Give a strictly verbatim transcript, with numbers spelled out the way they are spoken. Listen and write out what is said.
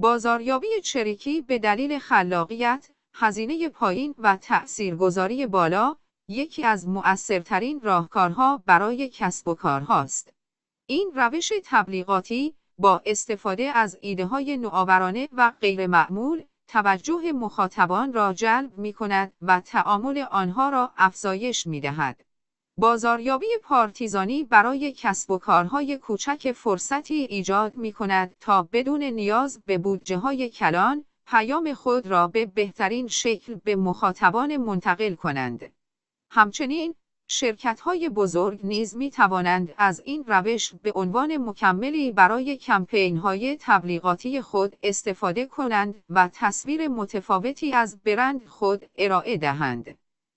بازاریابی چریکی به دلیل خلاقیت، هزینه پایین و تأثیرگذاری بالا، یکی از مؤثرترین راهکارها برای کسب و کارهاست. این روش تبلیغاتی با استفاده از ایده‌های نوآورانه و غیرمعمول، توجه مخاطبان را جلب می‌کند و تعامل آنها را افزایش می‌دهد. بازاریابی پارتیزانی برای کسب و کارهای کوچک فرصتی ایجاد می‌کند تا بدون نیاز به بودجه‌های کلان، پیام خود را به بهترین شکل به مخاطبان منتقل کنند. همچنین، شرکت‌های بزرگ نیز می‌توانند از این روش به عنوان مکملی برای کمپین‌های تبلیغاتی خود استفاده کنند و تصویر متفاوتی از برند خود ارائه دهند.